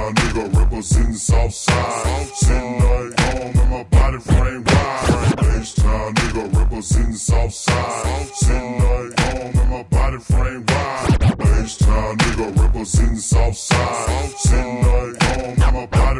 H-Town nigga representing Southside. Sitting like home and my body frame wide. H-Town nigga representing Southside. Sitting like home and my body frame wide. H-Town nigga representing Southside. Sitting like home and my body